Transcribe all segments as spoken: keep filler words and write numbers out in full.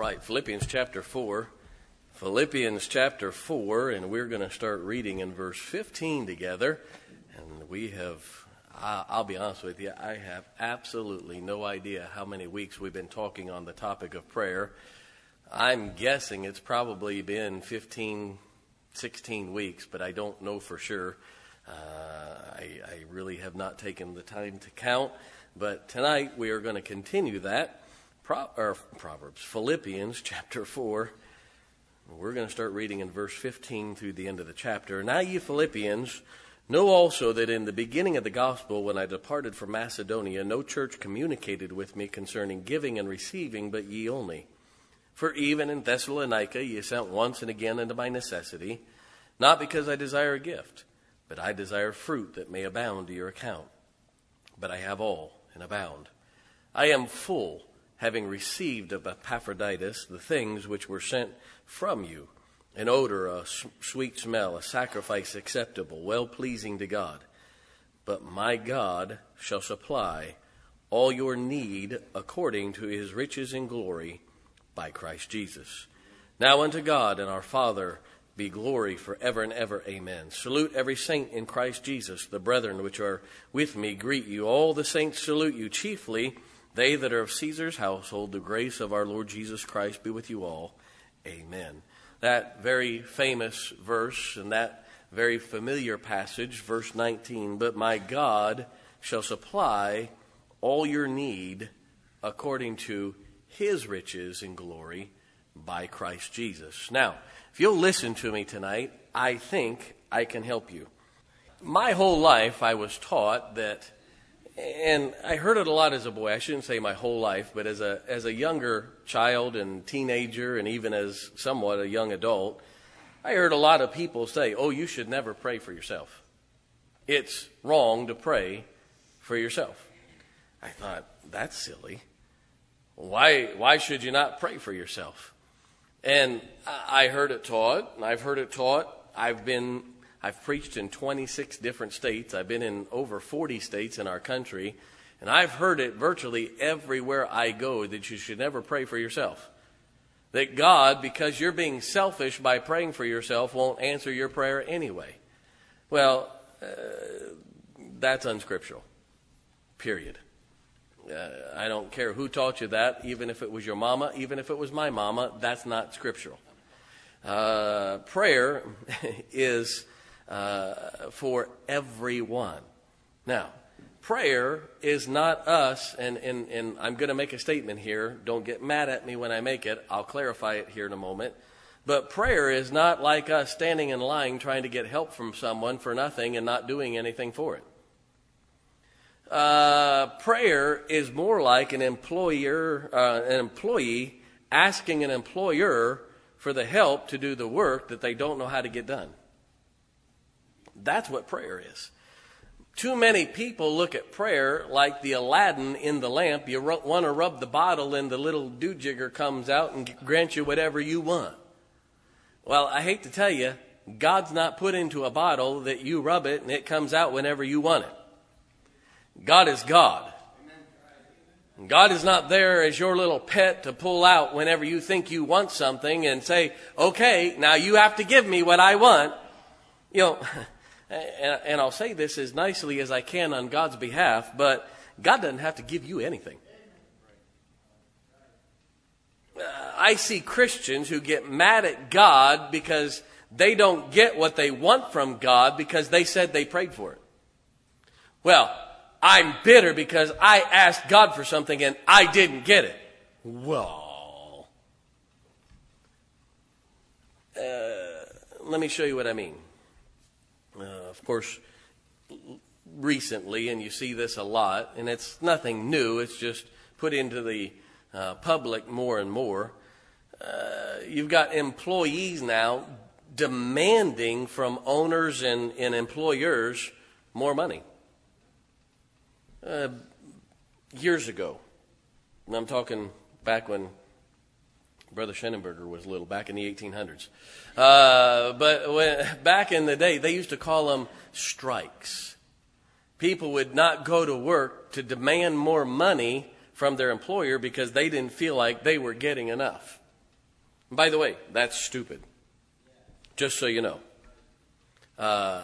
right, Philippians chapter four. Philippians chapter four, and we're going to start reading in verse fifteen together. And we have, I'll be honest with you, I have absolutely no idea how many weeks we've been talking on the topic of prayer. I'm guessing it's probably been fifteen, sixteen weeks, but I don't know for sure. Uh, I, I really have not taken the time to count. But tonight we are going to continue that. Pro, or Proverbs, Philippians chapter four. We're going to start reading in verse fifteen through the end of the chapter. Now ye Philippians, know also that in the beginning of the gospel, when I departed from Macedonia, no church communicated with me concerning giving and receiving, but ye only. For even in Thessalonica ye sent once and again unto my necessity, not because I desire a gift, but I desire fruit that may abound to your account. But I have all and abound. I am full, having received of Epaphroditus the things which were sent from you, an odor, a sweet smell, a sacrifice acceptable, well-pleasing to God. But my God shall supply all your need according to his riches in glory by Christ Jesus. Now unto God and our Father be glory forever and ever. Amen. Salute every saint in Christ Jesus. The brethren which are with me greet you. All the saints salute you, chiefly they that are of Caesar's household. The grace of our Lord Jesus Christ be with you all. Amen. That very famous verse and that very familiar passage, verse nineteen, but my God shall supply all your need according to his riches in glory by Christ Jesus. Now, if you'll listen to me tonight, I think I can help you. My whole life I was taught that, and I heard it a lot as a boy. I shouldn't say my whole life, but as a as a younger child and teenager and even as somewhat a young adult, I heard a lot of people say, oh, you should never pray for yourself. It's wrong to pray for yourself. I thought, that's silly. Why why should you not pray for yourself? And I heard it taught, and I've heard it taught. I've been I've preached in twenty-six different states. I've been in over forty states in our country. And I've heard it virtually everywhere I go that you should never pray for yourself. That God, because you're being selfish by praying for yourself, won't answer your prayer anyway. Well, uh, that's unscriptural. Period. Uh, I don't care who taught you that, even if it was your mama, even if it was my mama, that's not scriptural. Uh, prayer is uh, for everyone. Now, prayer is not us, and, and, and I'm going to make a statement here. Don't get mad at me when I make it. I'll clarify it here in a moment. But prayer is not like us standing in line trying to get help from someone for nothing and not doing anything for it. Uh, prayer is more like an employer, uh, an employee asking an employer for the help to do the work that they don't know how to get done. That's what prayer is. Too many people look at prayer like the Aladdin in the lamp. You ru- want to rub the bottle and the little doo-jigger comes out and grants you whatever you want. Well, I hate to tell you, God's not put into a bottle that you rub it and it comes out whenever you want it. God is God. God is not there as your little pet to pull out whenever you think you want something and say, okay, now you have to give me what I want. You know, and, and I'll say this as nicely as I can on God's behalf, but God doesn't have to give you anything. Uh, I see Christians who get mad at God because they don't get what they want from God because they said they prayed for it. Well, I'm bitter because I asked God for something and I didn't get it. Well, uh, let me show you what I mean. Uh, of course, recently, and you see this a lot, and it's nothing new, it's just put into the uh, public more and more. Uh, you've got employees now demanding from owners and, and employers more money. Uh, years ago, and I'm talking back when Brother Schenenberger was little, back in the eighteen hundreds. Uh, but when, back in the day, they used to call them strikes. People would not go to work to demand more money from their employer because they didn't feel like they were getting enough. By the way, that's stupid. Just so you know. Uh,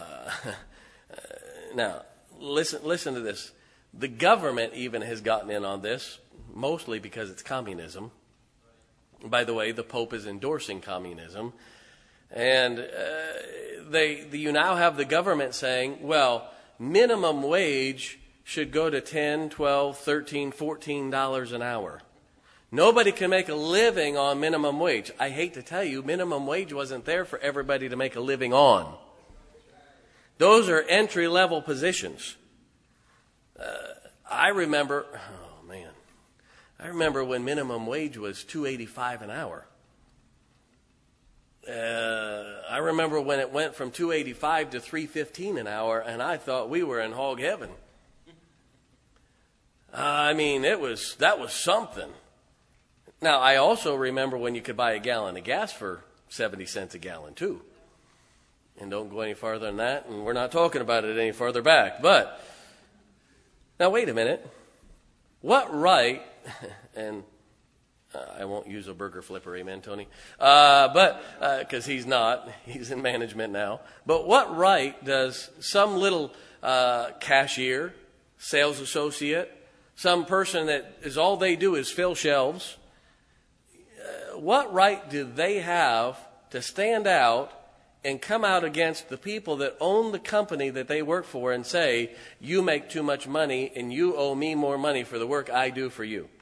now, listen, listen to this. The government even has gotten in on this, mostly because it's communism. By the way, the Pope is endorsing communism. And uh, they, the, you now have the government saying, well, minimum wage should go to ten, twelve, thirteen, fourteen dollars an hour. Nobody can make a living on minimum wage. I hate to tell you, minimum wage wasn't there for everybody to make a living on. Those are entry-level positions. Uh, I remember, oh man, I remember when minimum wage was two dollars and eighty-five cents an hour. Uh, I remember when it went from two dollars and eighty-five cents to three dollars and fifteen cents an hour, and I thought we were in hog heaven. Uh, I mean, it was that was something. Now, I also remember when you could buy a gallon of gas for seventy cents a gallon, too. And don't go any farther than that, and we're not talking about it any farther back. But, now wait a minute. What right, and uh, I won't use a burger flipper, amen, Tony? Uh, but, because uh, he's not, he's in management now. But what right does some little uh, cashier, sales associate, some person that is all they do is fill shelves, what right do they have to stand out and come out against the people that own the company that they work for and say, you make too much money and you owe me more money for the work I do for you?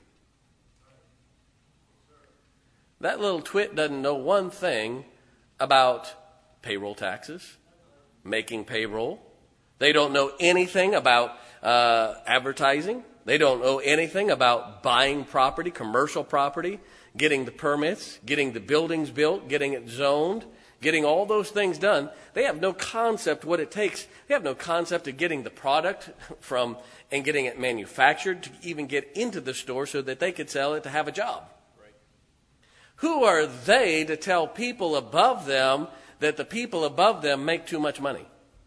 That little twit doesn't know one thing about payroll taxes, making payroll. They don't know anything about uh, advertising. They don't know anything about buying property, commercial property, getting the permits, getting the buildings built, getting it zoned, getting all those things done. They have no concept what it takes. They have no concept of getting the product from and getting it manufactured to even get into the store so that they could sell it to have a job. Right. Who are they to tell people above them that the people above them make too much money?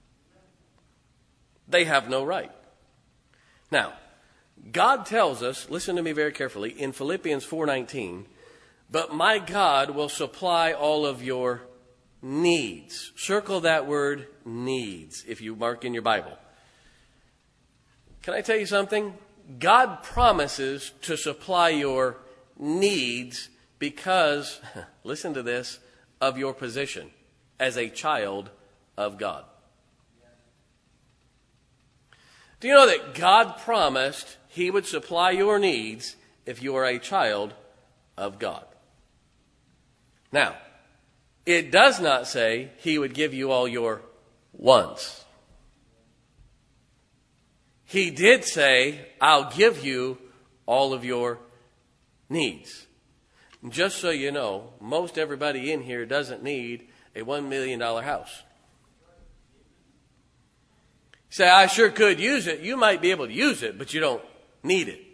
They have no right. Now, God tells us, listen to me very carefully, in Philippians four nineteen, but my God will supply all of your needs. Circle that word needs if you mark in your Bible. Can I tell you something? God promises to supply your needs because, listen to this, of your position as a child of God. Do you know that God promised He would supply your needs if you are a child of God? Now, it does not say He would give you all your wants. He did say, I'll give you all of your needs. Just so you know, most everybody in here doesn't need a one million dollars house. You say, I sure could use it. You might be able to use it, but you don't need it.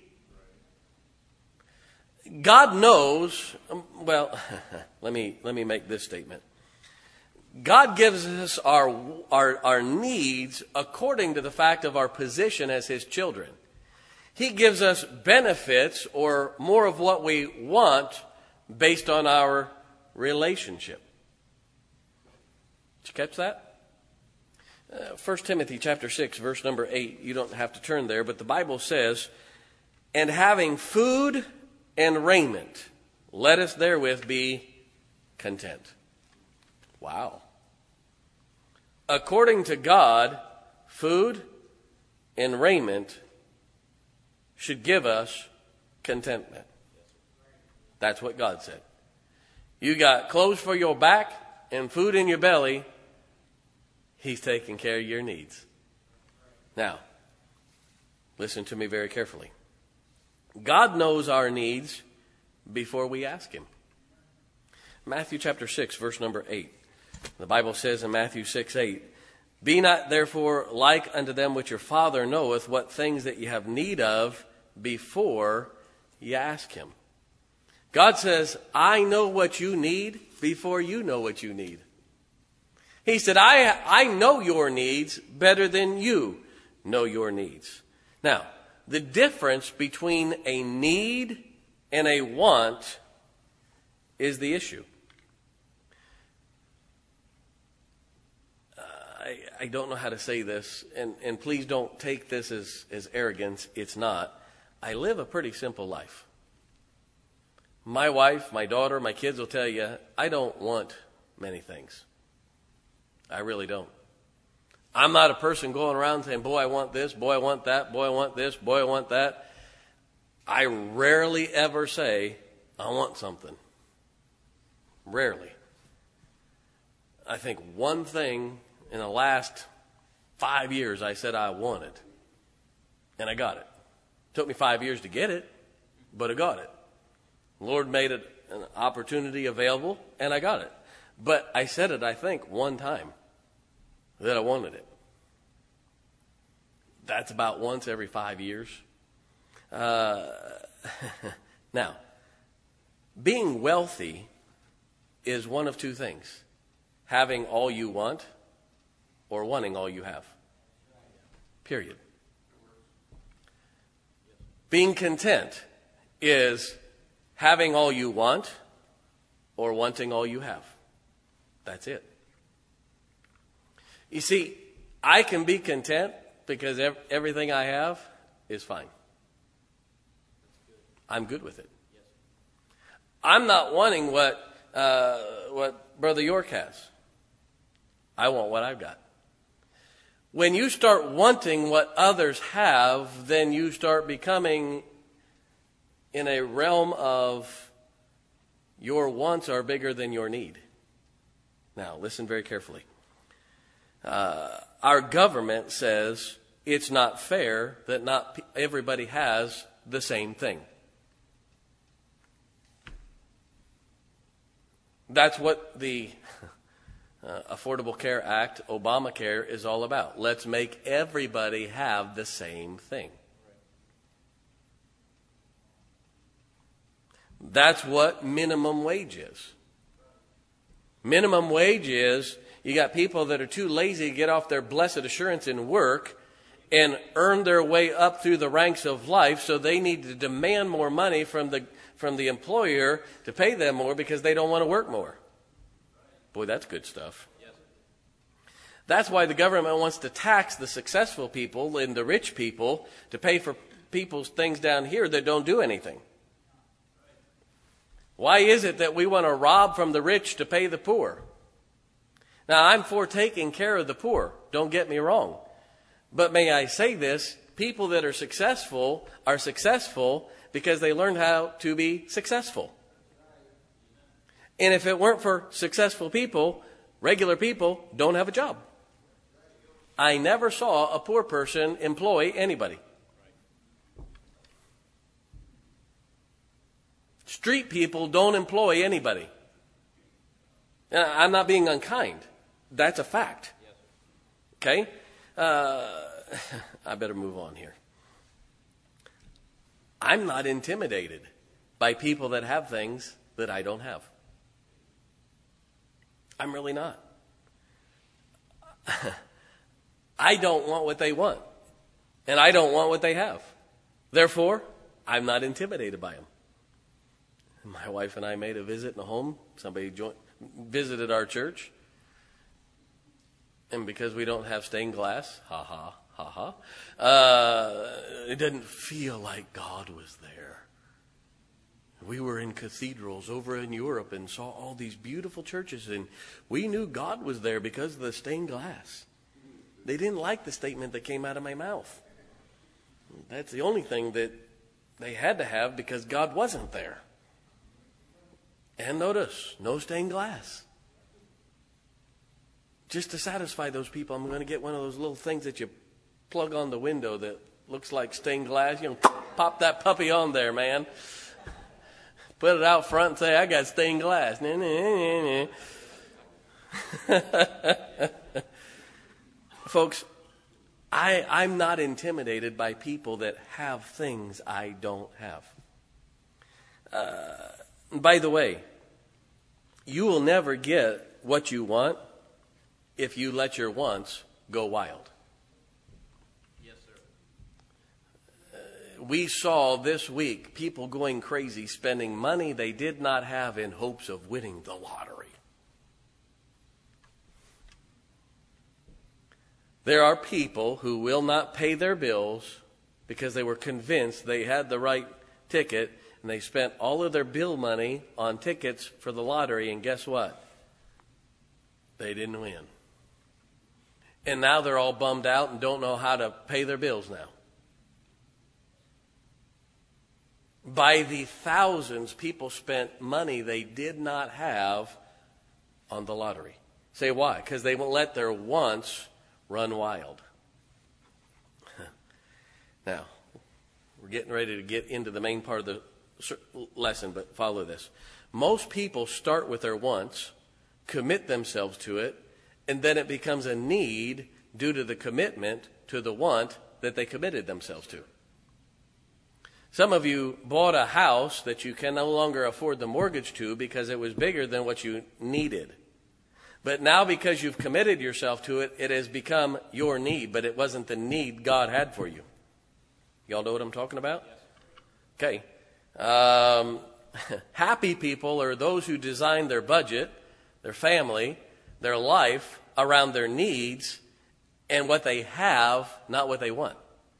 God knows, well, let me let me make this statement. God gives us our, our, our needs according to the fact of our position as His children. He gives us benefits or more of what we want based on our relationship. Did you catch that? Uh, First Timothy chapter six, verse number eight. You don't have to turn there, but the Bible says, and having food and raiment, let us therewith be content. Wow. According to God, food and raiment should give us contentment. That's what God said. You got clothes for your back and food in your belly. He's taking care of your needs. Now, listen to me very carefully. God knows our needs before we ask Him. Matthew chapter six, verse number eight. The Bible says in Matthew six, eight, be not therefore like unto them which your Father knoweth what things that ye have need of before ye ask Him. God says, I know what you need before you know what you need. He said, I, I know your needs better than you know your needs. Now, the difference between a need and a want is the issue. Uh, I, I don't know how to say this, and, and please don't take this as, as arrogance. It's not. I live a pretty simple life. My wife, my daughter, my kids will tell you, I don't want many things. I really don't. I'm not a person going around saying, boy, I want this, boy, I want that, boy, I want this, boy, I want that. I rarely ever say, I want something. Rarely. I think one thing in the last five years I said I wanted, and I got it. It took me five years to get it, but I got it. The Lord made it an opportunity available, and I got it. But I said it, I think, one time that I wanted it. That's about once every five years. Uh, now, being wealthy is one of two things. Having all you want or wanting all you have. Period. Being content is having all you want or wanting all you have. That's it. You see, I can be content because ev- everything I have is fine. I'm good with it. I'm not wanting what uh, what Brother York has. I want what I've got. When you start wanting what others have, then you start becoming in a realm of your wants are bigger than your need. Now, listen very carefully. Uh, our government says it's not fair that not everybody has the same thing. That's what the uh, Affordable Care Act, Obamacare, is all about. Let's make everybody have the same thing. That's what minimum wage is. Minimum wage is you got people that are too lazy to get off their blessed assurance and work and earn their way up through the ranks of life, so they need to demand more money from the from the employer to pay them more because they don't want to work more. Boy, that's good stuff. That's why the government wants to tax the successful people and the rich people to pay for people's things down here that don't do anything. Why is it that we want to rob from the rich to pay the poor? Now, I'm for taking care of the poor. Don't get me wrong. But may I say this, people that are successful are successful because they learned how to be successful. And if it weren't for successful people, regular people don't have a job. I never saw a poor person employ anybody. Street people don't employ anybody. I'm not being unkind. That's a fact. Okay? Uh, I better move on here. I'm not intimidated by people that have things that I don't have. I'm really not. I don't want what they want. And I don't want what they have. Therefore, I'm not intimidated by them. My wife and I made a visit in a home. Somebody joined, visited our church. And because we don't have stained glass, ha ha, ha ha, uh, it didn't feel like God was there. We were in cathedrals over in Europe and saw all these beautiful churches, and we knew God was there because of the stained glass. They didn't like the statement that came out of my mouth. That's the only thing that they had to have because God wasn't there. And notice, no stained glass. Just to satisfy those people, I'm going to get one of those little things that you plug on the window that looks like stained glass. You know, pop that puppy on there, man. Put it out front and say, I got stained glass. Nah, nah, nah, nah. Folks, I, I'm not intimidated by people that have things I don't have. Uh, by the way, you will never get what you want if you let your wants go wild. Yes, sir. Uh, we saw this week people going crazy, spending money they did not have in hopes of winning the lottery. There are people who will not pay their bills because they were convinced they had the right ticket, and they spent all of their bill money on tickets for the lottery, and guess what? They didn't win. And now they're all bummed out and don't know how to pay their bills now. By the thousands, people spent money they did not have on the lottery. Say why? Because they won't let their wants run wild. Now, we're getting ready to get into the main part of the lesson, but follow this. Most people start with their wants, commit themselves to it, and then it becomes a need due to the commitment to the want that they committed themselves to. Some of you bought a house that you can no longer afford the mortgage to because it was bigger than what you needed. But now because you've committed yourself to it, it has become your need, but it wasn't the need God had for you. Y'all know what I'm talking about? Okay. Um, happy people are those who design their budget, their family, their life around their needs and what they have, not what they want.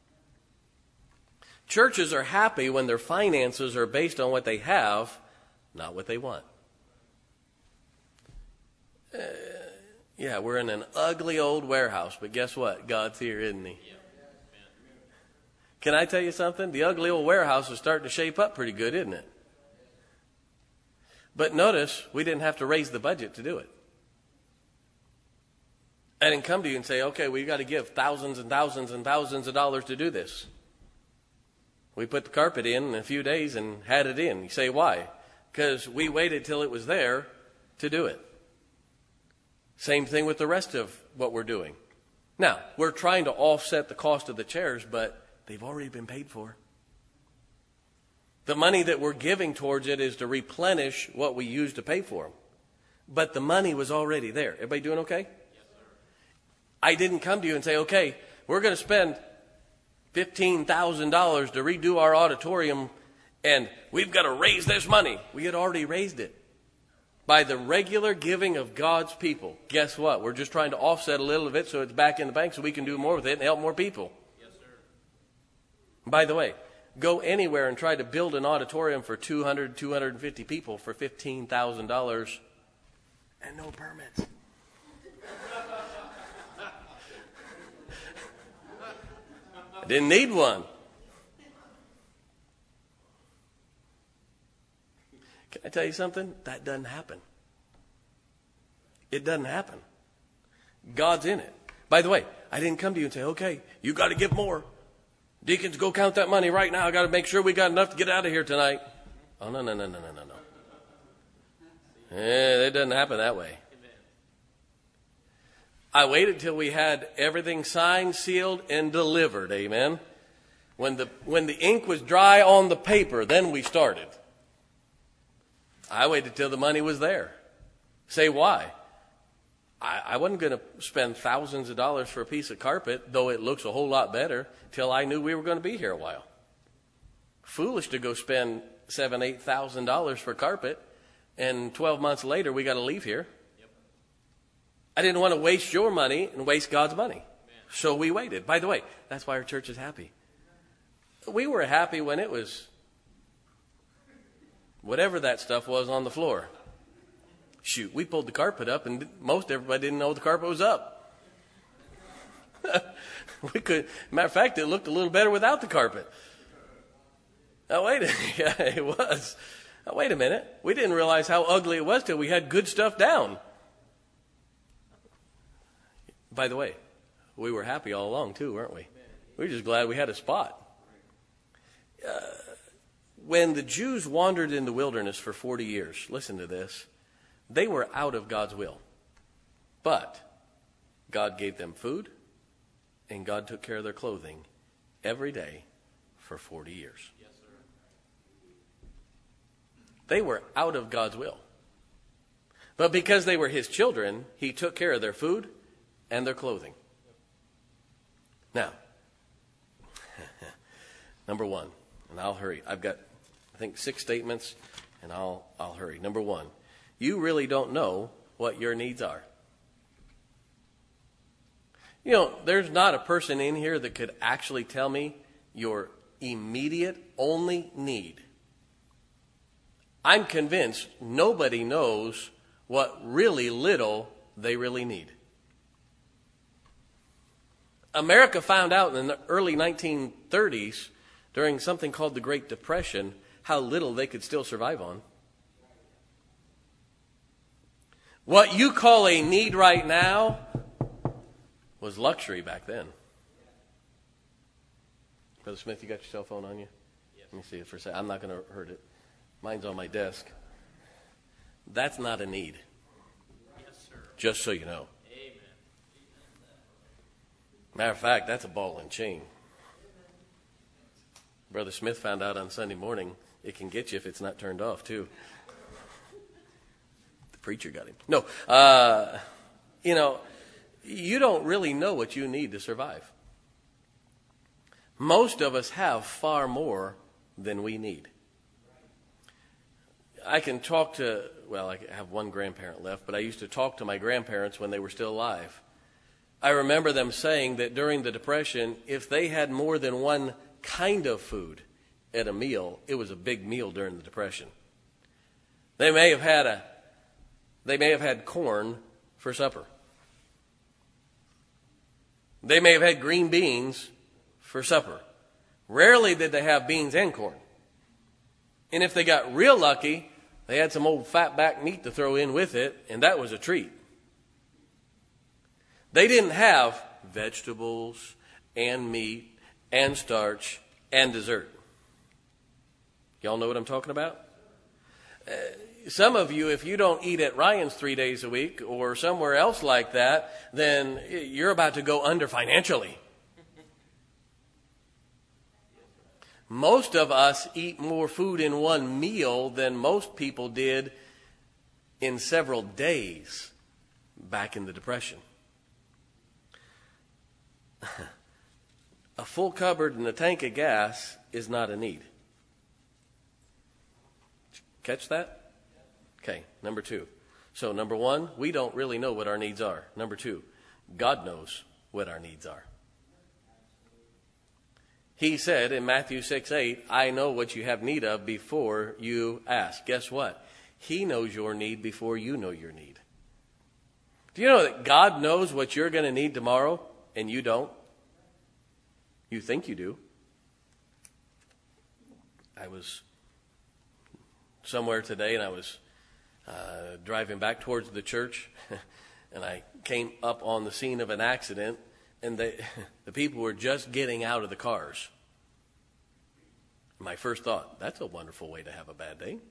Churches are happy when their finances are based on what they have, not what they want. Uh, yeah, we're in an ugly old warehouse, but guess what? God's here, isn't he? Can I tell you something? The ugly old warehouse is starting to shape up pretty good, isn't it? But notice, we didn't have to raise the budget to do it. I didn't come to you and say, okay, we've got to give thousands and thousands and thousands of dollars to do this. We put the carpet in in a few days and had it in. You say, why? Because we waited till it was there to do it. Same thing with the rest of what we're doing. Now, we're trying to offset the cost of the chairs, but they've already been paid for. The money that we're giving towards it is to replenish what we used to pay for them. But the money was already there. Everybody doing okay? Yes, sir. I didn't come to you and say, okay, we're going to spend fifteen thousand dollars to redo our auditorium, and we've got to raise this money. We had already raised it by the regular giving of God's people. Guess what? We're just trying to offset a little of it so it's back in the bank so we can do more with it and help more people. Yes, sir. By the way, go anywhere and try to build an auditorium for two hundred, two hundred fifty people for fifteen thousand dollars and no permits. I didn't need one. Can I tell you something? That doesn't happen. It doesn't happen. God's in it. By the way, I didn't come to you and say, okay, you got to give more. Deacons, go count that money right now. I got to make sure we got enough to get out of here tonight. Oh, no, no, no, no, no, no, no. Eh, it doesn't happen that way. I waited till we had everything signed, sealed, and delivered. Amen. When the when the ink was dry on the paper, then we started. I waited till the money was there. Say why? I, I wasn't going to spend thousands of dollars for a piece of carpet, though it looks a whole lot better, till I knew we were going to be here a while. Foolish to go spend seven, eight thousand dollars for carpet, and twelve months later we got to leave here. I didn't want to waste your money and waste God's money. Amen. So we waited. By the way, that's why our church is happy. We were happy when it was whatever that stuff was on the floor. Shoot, we pulled the carpet up and most everybody didn't know the carpet was up. we could, matter of fact, it looked a little better without the carpet. Now wait a yeah, it was. Now wait a minute. We didn't realize how ugly it was till we had good stuff down. By the way, we were happy all along too, weren't we? We were just glad we had a spot. Uh, when the Jews wandered in the wilderness for forty years, listen to this, they were out of God's will. But God gave them food and God took care of their clothing every day for forty years. Yes, sir. They were out of God's will. But because they were his children, he took care of their food and their clothing. Now, number one, and I'll hurry. I've got, I think, six statements, and I'll I'll hurry. Number one, you really don't know what your needs are. You know, there's not a person in here that could actually tell me your immediate only need. I'm convinced nobody knows what really little they really need. America found out in the early nineteen thirties, during something called the Great Depression, how little they could still survive on. What you call a need right now was luxury back then. Brother Smith, you got your cell phone on you? Yes. Let me see it for a second. I'm not going to hurt it. Mine's on my desk. That's not a need. Yes, sir. Just so you know. Amen. Matter of fact, that's a ball and chain. Brother Smith found out on Sunday morning it can get you if it's not turned off, too. The preacher got him. No, uh, you know, you don't really know what you need to survive. Most of us have far more than we need. I can talk to, well, I have one grandparent left, but I used to talk to my grandparents when they were still alive. I remember them saying that during the Depression, if they had more than one kind of food at a meal, it was a big meal during the Depression. They may have had a, they may have had corn for supper. They may have had green beans for supper. Rarely did they have beans and corn. And if they got real lucky, they had some old fat back meat to throw in with it, and that was a treat. They didn't have vegetables and meat and starch and dessert. Y'all know what I'm talking about? Uh, some of you, if you don't eat at Ryan's three days a week or somewhere else like that, then you're about to go under financially. Most of us eat more food in one meal than most people did in several days back in the Depression. A full cupboard and a tank of gas is not a need. Catch that? Okay, number two. So number one, we don't really know what our needs are. Number two, God knows what our needs are. He said in Matthew six eight, I know what you have need of before you ask. Guess what? He knows your need before you know your need. Do you know that God knows what you're going to need tomorrow and you don't? You think you do. I was somewhere today and I was uh, driving back towards the church and I came up on the scene of an accident. And they, the people were just getting out of the cars. My first thought, that's a wonderful way to have a bad day.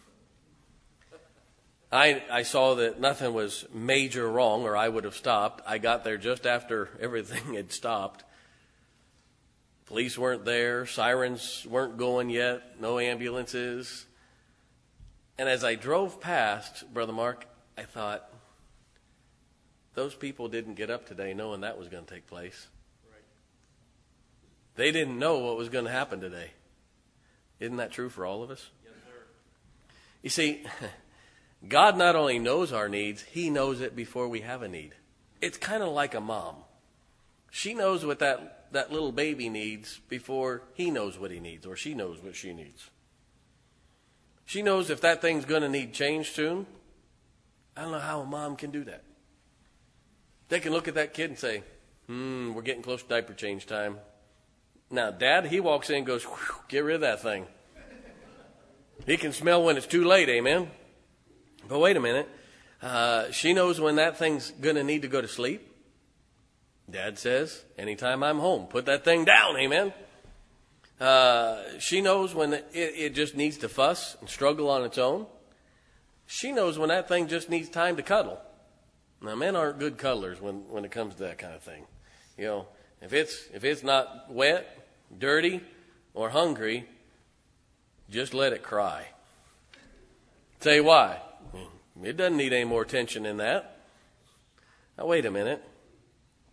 I, I saw that nothing was major wrong or I would have stopped. I got there just after everything had stopped. Police weren't there. Sirens weren't going yet. No ambulances. And as I drove past, Brother Mark, I thought, those people didn't get up today knowing that was going to take place. Right. They didn't know what was going to happen today. Isn't that true for all of us? Yes, sir. You see, God not only knows our needs, He knows it before we have a need. It's kind of like a mom. She knows what that, that little baby needs before he knows what he needs or she knows what she needs. She knows if that thing's going to need change soon. I don't know how a mom can do that. They can look at that kid and say, hmm, we're getting close to diaper change time. Now, Dad, he walks in and goes, get rid of that thing. He can smell when it's too late, amen? But wait a minute. Uh, she knows when that thing's going to need to go to sleep. Dad says, anytime I'm home, put that thing down, amen? Uh, she knows when it, it just needs to fuss and struggle on its own. She knows when that thing just needs time to cuddle. Now, men aren't good cuddlers when, when it comes to that kind of thing. You know, if it's if it's not wet, dirty, or hungry, just let it cry. Tell you why. It doesn't need any more attention than that. Now, wait a minute.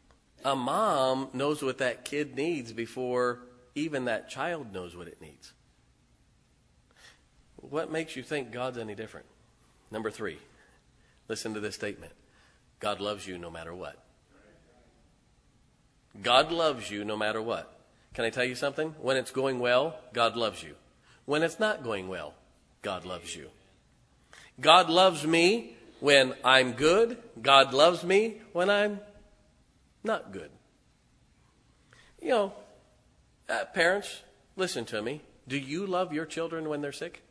A mom knows what that kid needs before even that child knows what it needs. what makes you think God's any different? Number three, listen to this statement. God loves you no matter what. God loves you no matter what. Can I tell you something? When it's going well, God loves you. When it's not going well, God loves you. God loves me when I'm good. God loves me when I'm not good. You know, uh, parents, listen to me. Do you love your children when they're sick?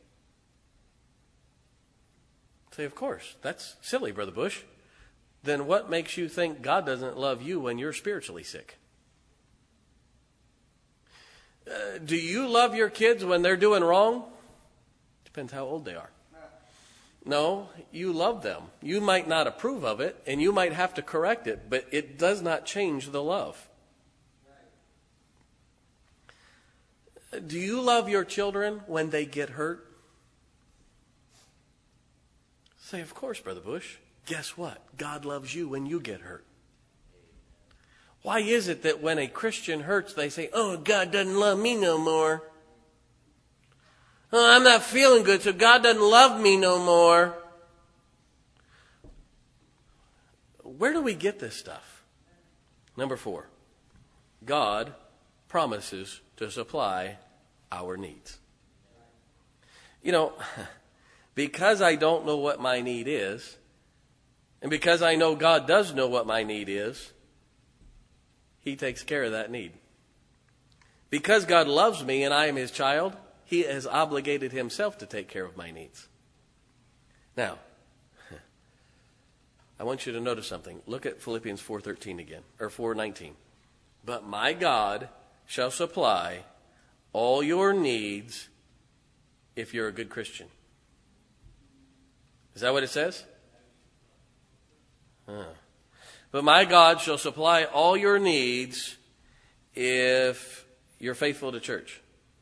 Say, of course. That's silly, Brother Bush. Then what makes you think God doesn't love you when you're spiritually sick? Uh, do you love your kids when they're doing wrong? Depends how old they are. No, you love them. You might not approve of it, and you might have to correct it, but it does not change the love. Do you love your children when they get hurt? Say, of course, Brother Bush. Guess what? God loves you when you get hurt. Why is it that when a Christian hurts, they say, oh, God doesn't love me no more? Oh, I'm not feeling good, so God doesn't love me no more. Where do we get this stuff? Number four, God promises to supply our needs. You know, because I don't know what my need is, and because I know God does know what my need is, He takes care of that need. Because God loves me and I am His child, He has obligated Himself to take care of my needs. Now, I want you to notice something. Look at Philippians four thirteen again, or four nineteen. But my God shall supply all your needs if you're a good Christian. Is that what it says? Huh. But my God shall supply all your needs if you're faithful to church.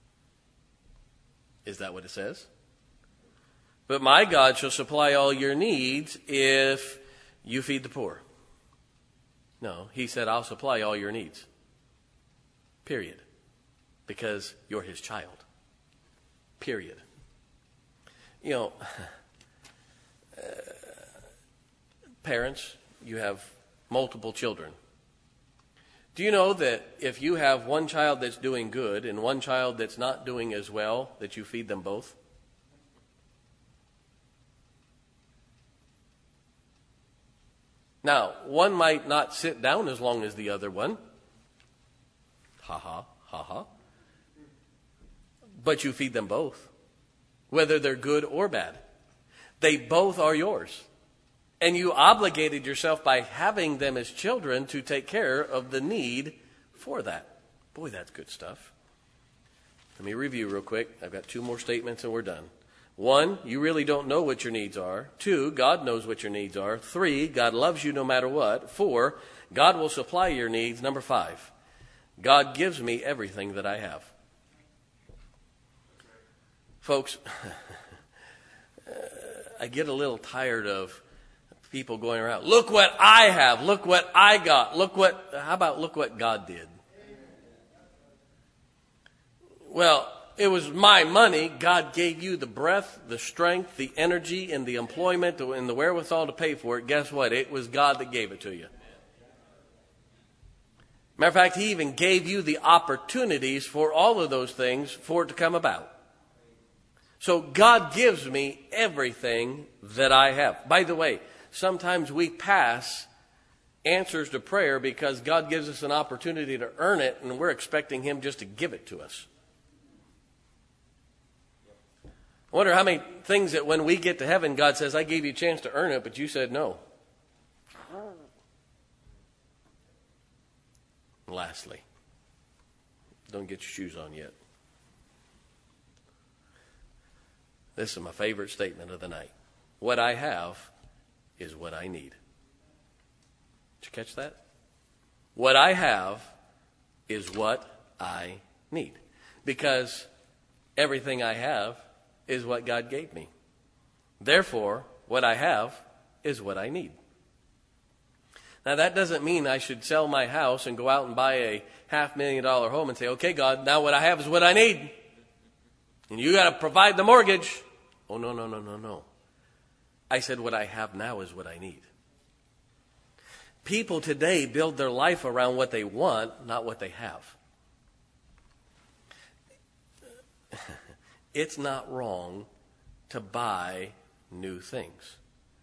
Is that what it says? But my God shall supply all your needs if you feed the poor. No, He said, I'll supply all your needs. Period. Because you're His child. Period. You know, uh, parents, you have multiple children. Do you know that if you have one child that's doing good and one child that's not doing as well, that you feed them both? Now, one might not sit down as long as the other one. Ha ha, ha ha. But you feed them both, whether they're good or bad. They both are yours. And you obligated yourself by having them as children to take care of the need for that. Boy, that's good stuff. Let me review real quick. I've got two more statements and we're done. One, you really don't know what your needs are. Two, God knows what your needs are. Three, God loves you no matter what. Four, God will supply your needs. Number five, God gives me everything that I have. Folks, I get a little tired of people going around, look what I have, look what I got, look what, how about look what God did? Well, it was my money. God gave you the breath, the strength, the energy, and the employment, and the wherewithal to pay for it. Guess what? It was God that gave it to you. Matter of fact, He even gave you the opportunities for all of those things for it to come about. So God gives me everything that I have. By the way, sometimes we pass answers to prayer because God gives us an opportunity to earn it, and we're expecting Him just to give it to us. I wonder how many things that when we get to heaven, God says, I gave you a chance to earn it, but you said no. And lastly, don't get your shoes on yet. This is my favorite statement of the night. What I have is what I need. Did you catch that? What I have is what I need. Because everything I have is what God gave me. Therefore, what I have is what I need. Now, that doesn't mean I should sell my house and go out and buy a half million dollar home and say, okay, God, now what I have is what I need. And you got to provide the mortgage. Oh, no, no, no, no, no. I said what I have now is what I need. People today build their life around what they want, not what they have. It's not wrong to buy new things.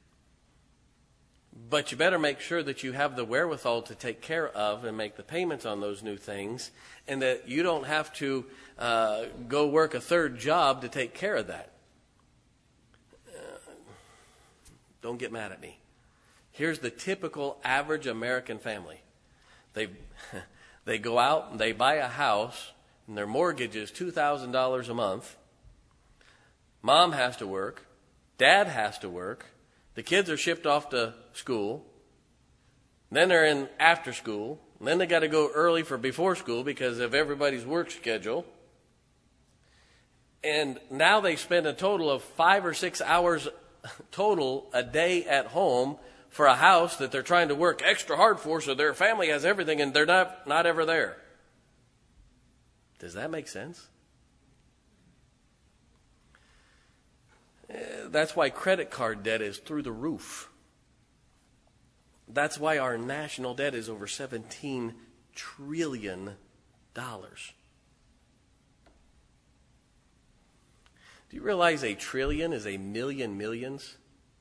But you better make sure that you have the wherewithal to take care of and make the payments on those new things, and that you don't have to uh, go work a third job to take care of that. Uh, don't get mad at me. Here's the typical average American family. They they go out and they buy a house, and their mortgage is two thousand dollars a month. Mom has to work. Dad has to work. The kids are shipped off to school. Then they're in after school. And then they got to go early for before school because of everybody's work schedule. And now they spend a total of five or six hours total a day at home for a house that they're trying to work extra hard for, so their family has everything and they're not, not ever there. Does that make sense? That's why credit card debt is through the roof. That's why our national debt is over seventeen trillion dollars. Do you realize a trillion is a million millions?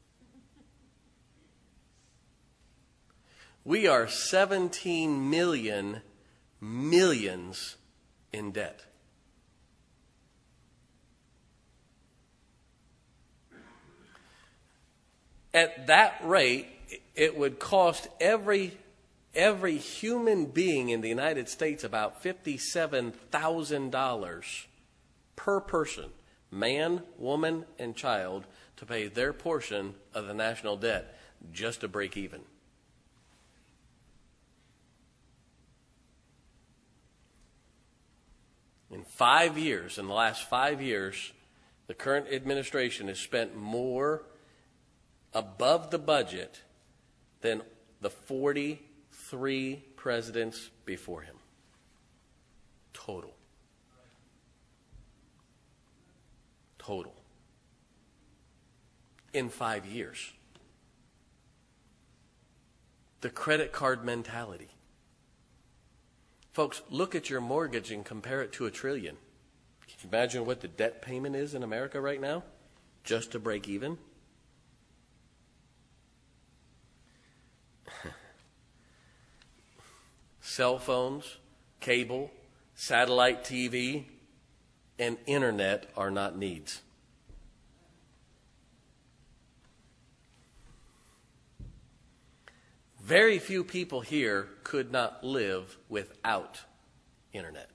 We are seventeen million millions in debt. At that rate, it would cost every every human being in the United States about fifty-seven thousand dollars per person, man, woman, and child, to pay their portion of the national debt just to break even. In five years, in the last five years, the current administration has spent more above the budget than the forty-three presidents before him. Total. Total. In five years. The credit card mentality. Folks, look at your mortgage and compare it to a trillion. Can you imagine what the debt payment is in America right now? Just to break even? Cell phones, cable, satellite T V, and internet are not needs. Very few people here could not live without internet.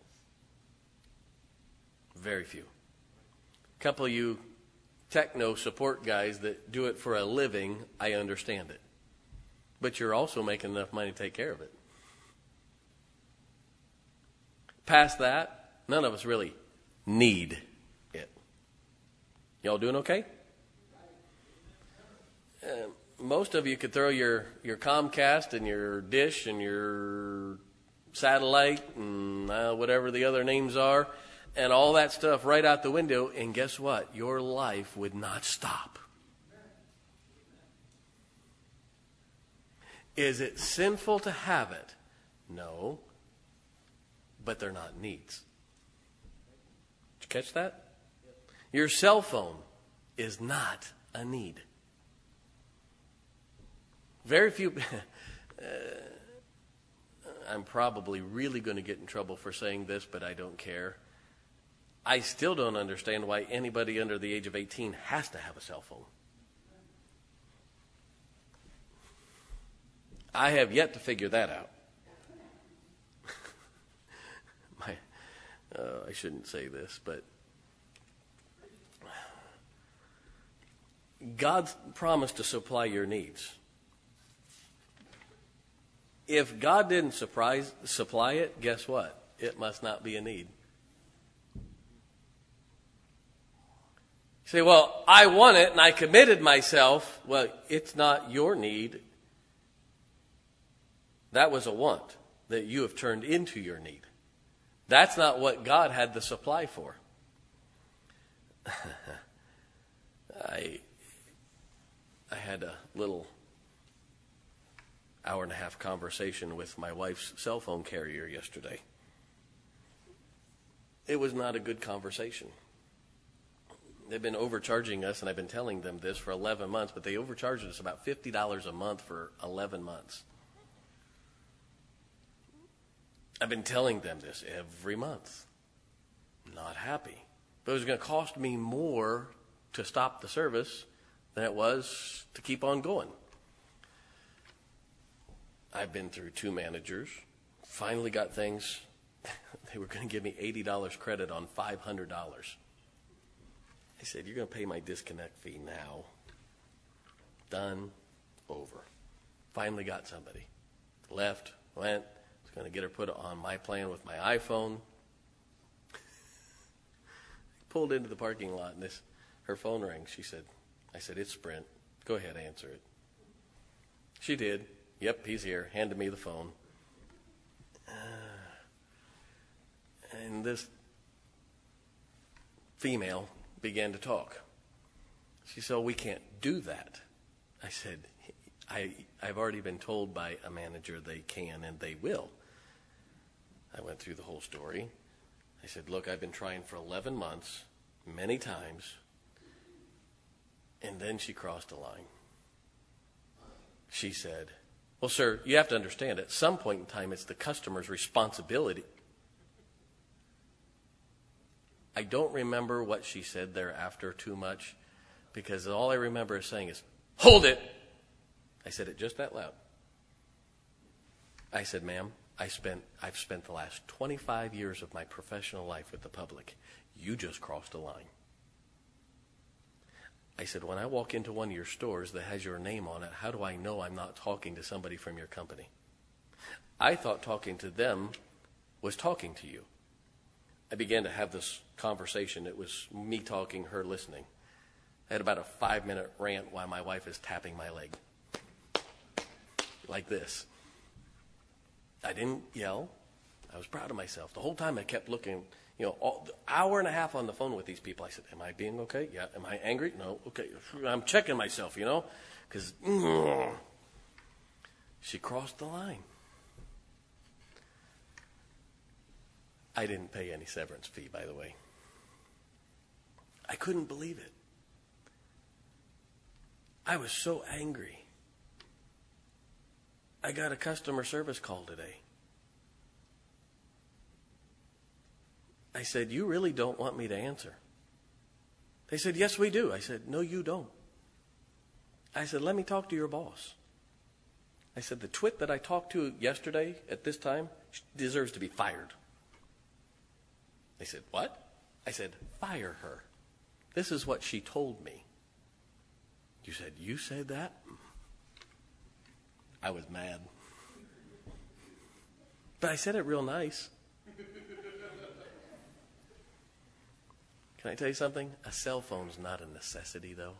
Very few. A couple of you techno support guys that do it for a living, I understand it. But you're also making enough money to take care of it. Past that, none of us really need it. Y'all doing okay? Uh, most of you could throw your, your Comcast and your Dish and your satellite and uh, whatever the other names are and all that stuff right out the window, and guess what? Your life would not stop. Is it sinful to have it? No. But they're not needs. Did you catch that? Your cell phone is not a need. Very few... uh, I'm probably really going to get in trouble for saying this, but I don't care. I still don't understand why anybody under the age of eighteen has to have a cell phone. I have yet to figure that out. My, uh, I shouldn't say this, but God's promised to supply your needs. If God didn't surprise, supply it, guess what? It must not be a need. You say, well, I want it and I committed myself. Well, it's not your need. That was a want that you have turned into your need. That's not what God had the supply for. I I had a little hour and a half conversation with my wife's cell phone carrier yesterday. It was not a good conversation. They've been overcharging us, and I've been telling them this for eleven months, but they overcharged us about fifty dollars a month for eleven months. I've been telling them this every month. Not happy. But it was going to cost me more to stop the service than it was to keep on going. I've been through two managers, finally got things. They were going to give me eighty dollars credit on five hundred dollars. I said, you're going to pay my disconnect fee now. Done, over. Finally got somebody. Left, went, was going to get her put on my plan with my iPhone. Pulled into the parking lot, and this, her phone rang. She said, I said, it's Sprint. Go ahead, answer it. She did. Yep, he's here. Handed me the phone. Uh, and this female began to talk. She said, oh, we can't do that. I said, I, I've already been told by a manager they can and they will. I went through the whole story. I said, look, I've been trying for eleven months, many times. And then she crossed a line. She said, well, sir, you have to understand, at some point in time, it's the customer's responsibility. I don't remember what she said thereafter too much, because all I remember is saying is, hold it. I said it just that loud. I said, ma'am, I spent, I've spent the last twenty-five years of my professional life with the public. You just crossed a line. I said, when I walk into one of your stores that has your name on it, how do I know I'm not talking to somebody from your company? I thought talking to them was talking to you. I began to have this conversation. It was me talking, her listening. I had about a five-minute rant while my wife is tapping my leg. Like this. I didn't yell. I was proud of myself. The whole time I kept looking, you know, all, the hour and a half on the phone with these people. I said, am I being okay? Yeah. Am I angry? No. Okay. I'm checking myself, you know, because mm, she crossed the line. I didn't pay any severance fee, by the way. I couldn't believe it. I was so angry. I got a customer service call today. I said, you really don't want me to answer? They said, yes, we do. I said, no, you don't. I said, let me talk to your boss. I said, the twit that I talked to yesterday at this time deserves to be fired. They said, what? I said, fire her. This is what she told me. You said, you said that? I was mad. But I said it real nice. Can I tell you something? A cell phone's not a necessity, though.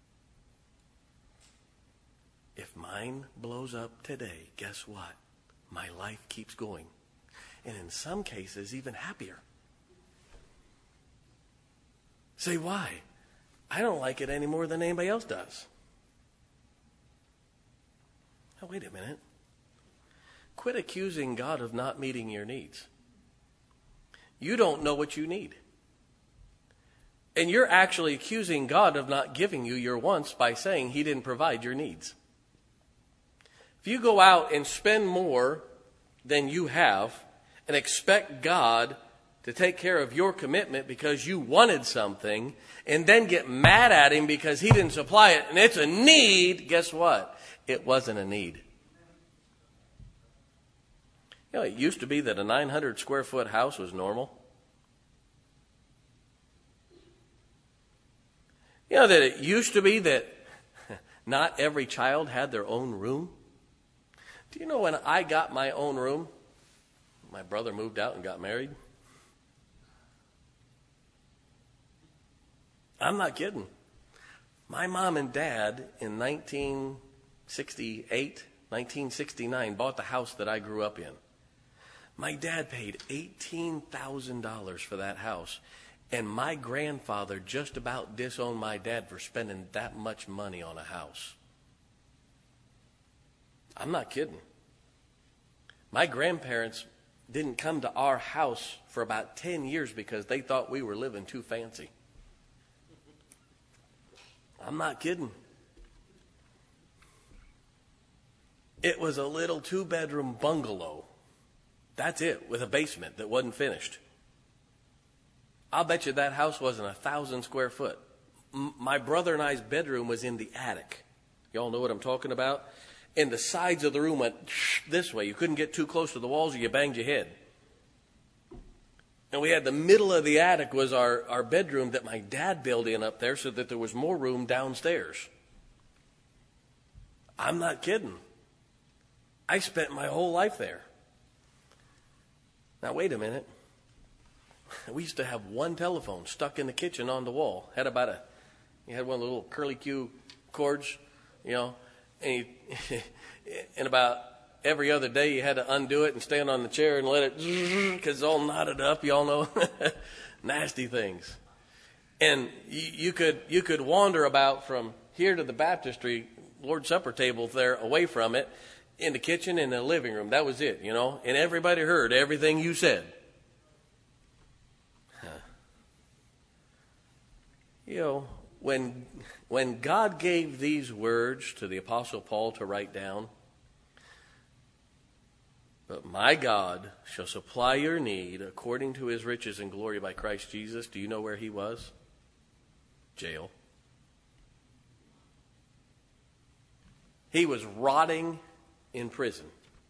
If mine blows up today, guess what? My life keeps going. And in some cases, even happier. Say, why? I don't like it any more than anybody else does. Now, wait a minute. Quit accusing God of not meeting your needs. You don't know what you need. And you're actually accusing God of not giving you your wants by saying he didn't provide your needs. If you go out and spend more than you have and expect God to take care of your commitment because you wanted something and then get mad at him because he didn't supply it and it's a need, guess what? It wasn't a need. You know, it used to be that a nine hundred square foot house was normal. You know that it used to be that not every child had their own room? Do you know when I got my own room, my brother moved out and got married? I'm not kidding. My mom and dad in nineteen sixty-eight, nineteen sixty-nine bought the house that I grew up in. My dad paid eighteen thousand dollars for that house. And my grandfather just about disowned my dad for spending that much money on a house. I'm not kidding. My grandparents didn't come to our house for about ten years because they thought we were living too fancy. I'm not kidding. It was a little two-bedroom bungalow. That's it, with a basement that wasn't finished. I'll bet you that house wasn't a thousand square foot. M- my brother and I's bedroom was in the attic. Y'all know what I'm talking about? And the sides of the room went this way. You couldn't get too close to the walls or you banged your head. And we had the middle of the attic was our, our bedroom that my dad built in up there so that there was more room downstairs. I'm not kidding. I spent my whole life there. Now, wait a minute. We used to have one telephone stuck in the kitchen on the wall. Had about a, you had one of the little curly Q cords, you know, and, you, and about every other day you had to undo it and stand on the chair and let it, because it's all knotted up, you all know, nasty things. And you, you could you could wander about from here to the baptistry, Lord's Supper table there, away from it, in the kitchen, in the living room. That was it, you know, and everybody heard everything you said. You know, when when God gave these words to the Apostle Paul to write down, but my God shall supply your need according to his riches and glory by Christ Jesus. Do you know where he was? Jail. He was rotting in prison.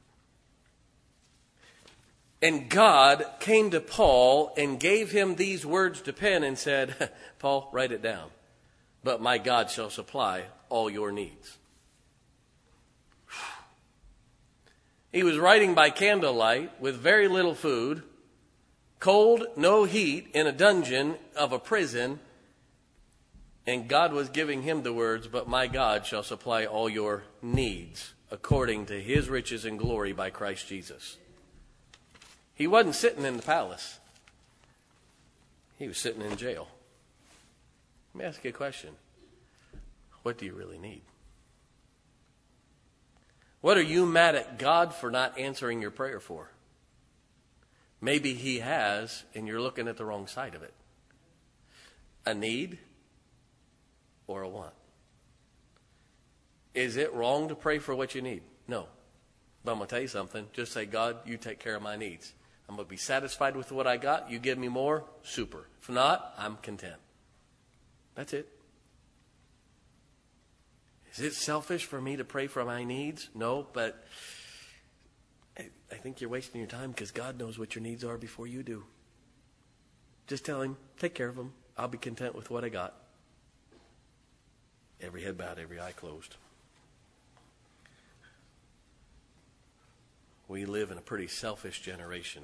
And God came to Paul and gave him these words to pen and said, Paul, write it down. But my God shall supply all your needs. He was writing by candlelight with very little food, cold, no heat, in a dungeon of a prison. And God was giving him the words, but my God shall supply all your needs according to his riches and glory by Christ Jesus. He wasn't sitting in the palace. He was sitting in jail. Let me ask you a question. What do you really need? What are you mad at God for not answering your prayer for? Maybe he has, and you're looking at the wrong side of it. A need or a want? Is it wrong to pray for what you need? No. But I'm going to tell you something. Just say, God, you take care of my needs. I'm going to be satisfied with what I got. You give me more, super. If not, I'm content. That's it. Is it selfish for me to pray for my needs? No, but I, I think you're wasting your time because God knows what your needs are before you do. Just tell him, take care of them. I'll be content with what I got. Every head bowed, every eye closed. We live in a pretty selfish generation.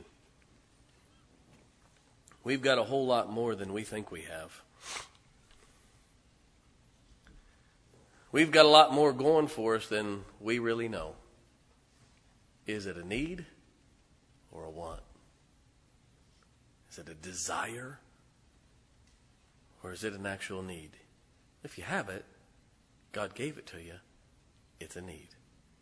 We've got a whole lot more than we think we have. We've got a lot more going for us than we really know. Is it a need or a want? Is it a desire or is it an actual need? If you have it, God gave it to you, it's a need.